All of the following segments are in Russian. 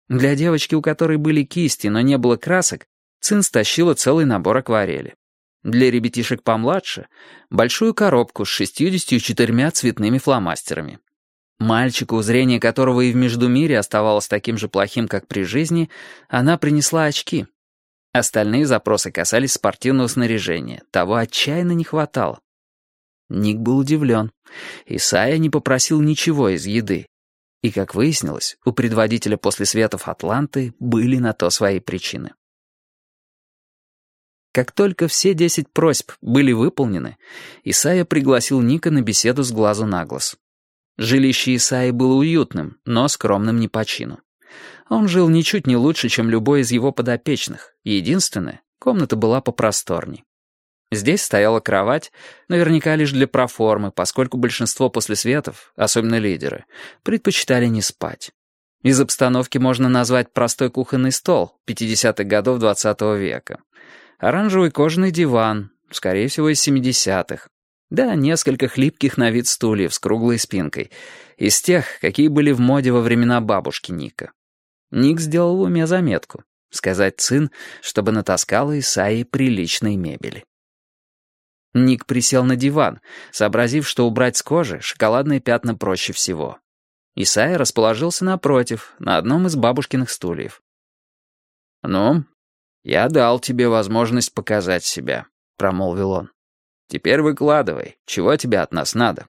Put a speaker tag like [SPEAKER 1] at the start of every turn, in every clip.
[SPEAKER 1] Для девочки, у которой были кисти, но не было красок, Цин стащила целый набор акварели. Для ребятишек помладше — большую коробку с 64 цветными фломастерами. Мальчику, зрение которого и в Междумире оставалось таким же плохим, как при жизни, она принесла очки. Остальные запросы касались спортивного снаряжения. Того отчаянно не хватало. Ник был удивлен. Исайя не попросил ничего из еды. И, как выяснилось, у предводителя послесветов Атланты были на то свои причины. Как только все 10 просьб были выполнены, Исайя пригласил Ника на беседу с глазу на глаз. Жилище Исайи было уютным, но скромным не по чину. Он жил ничуть не лучше, чем любой из его подопечных. Единственное, комната была попросторней. Здесь стояла кровать, наверняка лишь для проформы, поскольку большинство послесветов, особенно лидеры, предпочитали не спать. Из обстановки можно назвать простой кухонный стол 50-х годов 20 века. Оранжевый кожаный диван, скорее всего, из 70-х. Да, несколько хлипких на вид стульев с круглой спинкой, из тех, какие были в моде во времена бабушки Ника. Ник сделал в уме заметку — сказать Цин, чтобы натаскала Исайи приличной мебели. Ник присел на диван, сообразив, что убрать с кожи шоколадные пятна проще всего. Исайя расположился напротив, на одном из бабушкиных стульев. «Ну, я дал тебе возможность показать себя», — промолвил он. «Теперь выкладывай, чего тебе от нас надо?»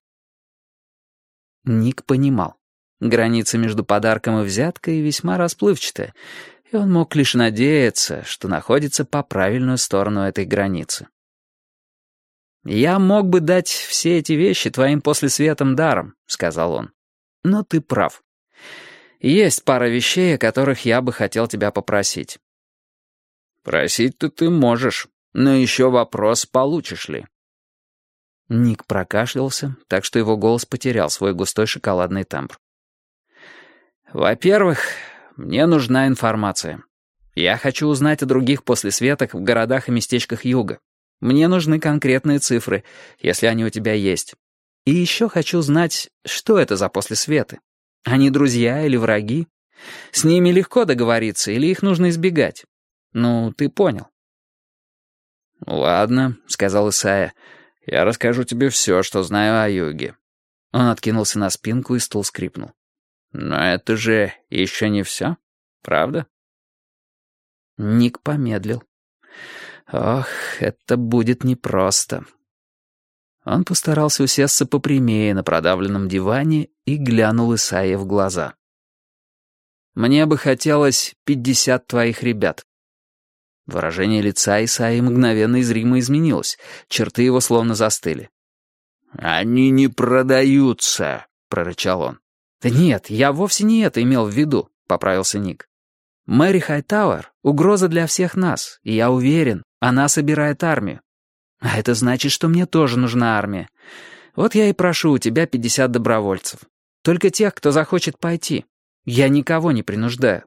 [SPEAKER 1] Ник понимал. Граница между подарком и взяткой весьма расплывчатая, и он мог лишь надеяться, что находится по правильную сторону этой границы. «Я мог бы дать все эти вещи твоим послесветам даром», — сказал он. «Но ты прав. Есть пара вещей, о которых я бы хотел тебя попросить». «Просить-то ты можешь, но еще вопрос, получишь ли». Ник прокашлялся, так что его голос потерял свой густой шоколадный тембр. «Во-первых, мне нужна информация. Я хочу узнать о других послесветах в городах и местечках Юга. Мне нужны конкретные цифры, если они у тебя есть. И еще хочу знать, что это за послесветы. Они друзья или враги? С ними легко договориться или их нужно избегать? Ну, ты понял». «Ладно», — сказал Исайя, — «я расскажу тебе все, что знаю о Юге». Он откинулся на спинку, и стул скрипнул. «Но это же еще не все, правда?» Ник помедлил. Ох, это будет непросто. Он постарался усесться попрямее на продавленном диване и глянул Исайе в глаза. «Мне бы хотелось 50 твоих ребят». Выражение лица Исайи мгновенно и зримо изменилось, черты его словно застыли. «Они не продаются», — прорычал он. «Да нет, я вовсе не это имел в виду», — поправился Ник. «Мэри Хайтауэр — угроза для всех нас, и я уверен, она собирает армию. А это значит, что мне тоже нужна армия. Вот я и прошу у тебя 50 добровольцев. Только тех, кто захочет пойти. Я никого не принуждаю».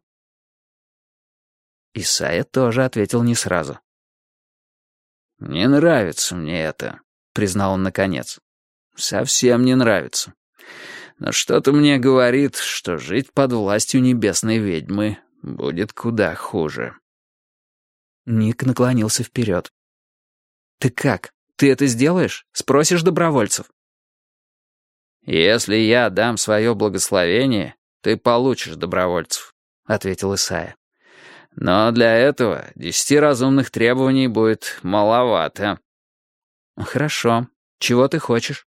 [SPEAKER 1] Исайя тоже ответил не сразу. «Не нравится мне это», — признал он наконец. «Совсем не нравится. Но что-то мне говорит, что жить под властью небесной ведьмы будет куда хуже». Ник наклонился вперед. «Ты как? Ты это сделаешь? Спросишь добровольцев?» «Если я дам свое благословение, ты получишь добровольцев», — ответил Исайя. «Но для этого 10 разумных требований будет маловато». «Хорошо. Чего ты хочешь?»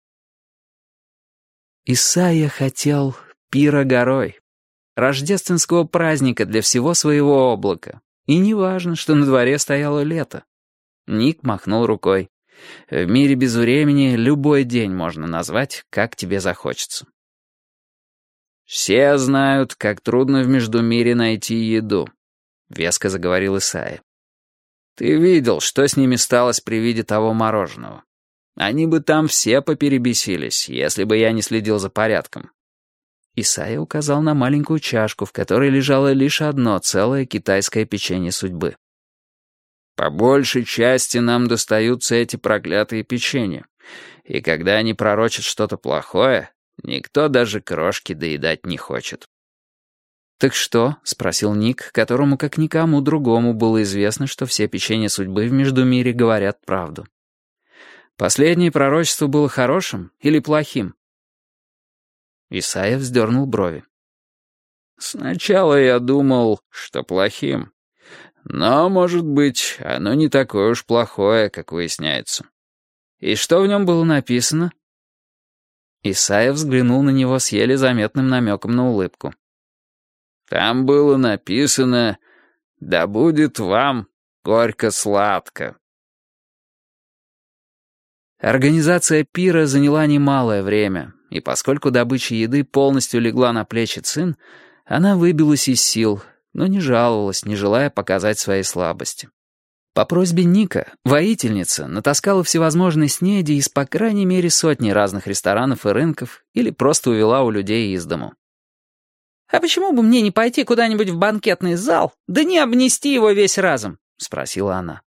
[SPEAKER 1] Исайя хотел пира горой, рождественского праздника для всего своего облака. И не важно, что на дворе стояло лето. Ник махнул рукой. В мире без времени любой день можно назвать, как тебе захочется. «Все знают, как трудно в Междумире найти еду», — веско заговорил Исайя. «Ты видел, что с ними сталось при виде того мороженого. Они бы там все поперебесились, если бы я не следил за порядком». Исайя указал на маленькую чашку, в которой лежало лишь одно целое китайское печенье судьбы. «По большей части нам достаются эти проклятые печенья, и когда они пророчат что-то плохое, никто даже крошки доедать не хочет». «Так что?» — спросил Ник, которому, как никому другому, было известно, что все печенья судьбы в Междумире говорят правду. «Последнее пророчество было хорошим или плохим?» Исайя вздернул брови. «Сначала я думал, что плохим. Но, может быть, оно не такое уж плохое, как выясняется». «И что в нем было написано?» Исайя взглянул на него с еле заметным намеком на улыбку. «Там было написано: «Да будет вам горько-сладко». Организация пира заняла немалое время, и поскольку добыча еды полностью легла на плечи Цин, она выбилась из сил, но не жаловалась, не желая показать своей слабости. По просьбе Ника воительница натаскала всевозможной снеди из по крайней мере сотни разных ресторанов и рынков или просто увела у людей из дому. «А почему бы мне не пойти куда-нибудь в банкетный зал, да не обнести его весь разом?» — спросила она.